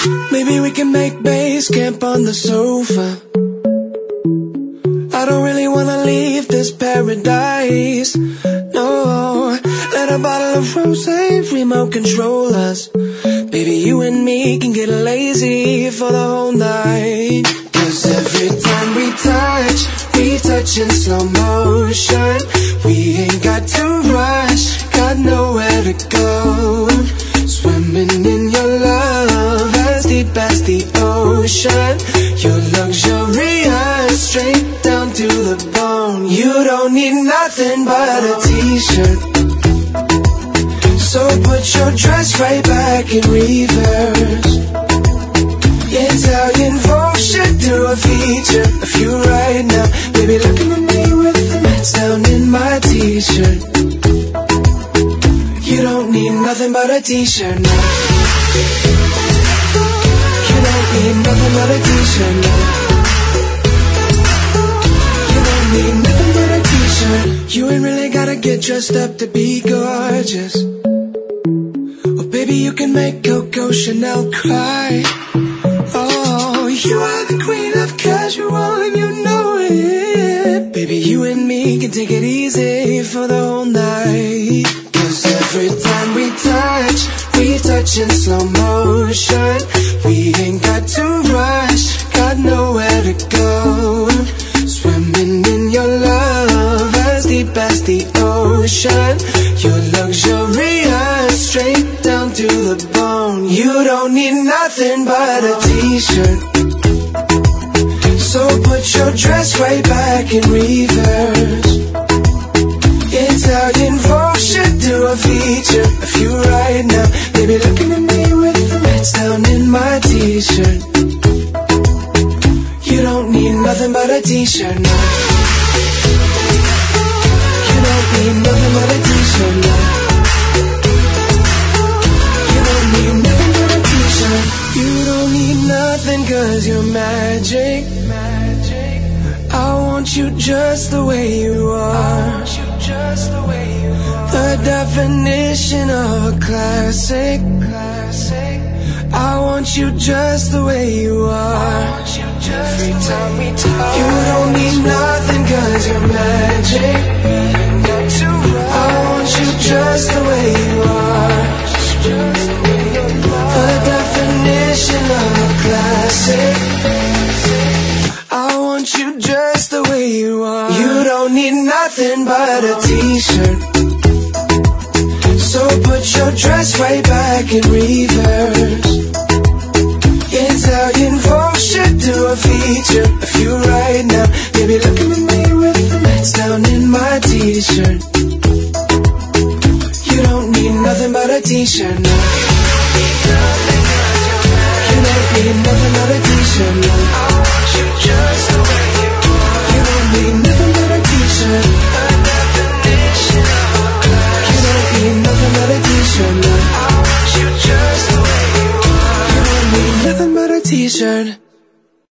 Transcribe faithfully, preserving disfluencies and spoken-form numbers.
Maybe we can make base camp on the sofa. I don't really wanna leave this paradise, no. Let a bottle of rosé remote control us. Baby, you and me can get lazy for the whole night. Cause every time we touch, we touch in slow motion. We ain't got to rush, got nowhere to go. Swimming in your love, as deep as the ocean. You're luxurious, straight down to the bone. You don't need nothing but a t-shirt. So put your dress right back in reverse. Italian Vogue should do a feature of you right now. Baby, looking at me with the lights down in my t-shirt. You don't need nothing but a t-shirt now. You don't need nothing but a t-shirt now. You don't need nothing but a t-shirt. You ain't really gotta get dressed up to be gorgeous. Oh baby, you can make Coco Chanel cry. Oh, you are the queen of casual and you know it. Baby, you and me can take it easy for the whole night. Cause every time we touch, we touch in slow motion. We ain't got to rush, got nowhere to go. Swimming in your love, as deep as the ocean. You're luxurious, straight down to the bone. You don't need nothing but a t-shirt. So put your dress right back in reverse. Italian Vogue should do a feature of you right now. Baby, looking at me with the lights down in my t-shirt. You don't need nothing but a t-shirt now. You don't need nothing but a t-shirt now. You don't need nothing but a t-shirt. You don't need nothing cause you're magic. I want you just the way you are. Just the way you are. The definition of a classic. Classic. I want you just the way you are. Every time we talk, you don't need nothing cause you're magic. I want you just the way you are. The definition of a classic. I want you just the way you are. You don't need nothing but a t-shirt. So put your dress right back in reverse. Italian Vogue should do a feature of you right now. Baby, looking at me with the lights down in my t-shirt. You don't need nothing but a t-shirt now. You don't need nothing but a t-shirt now.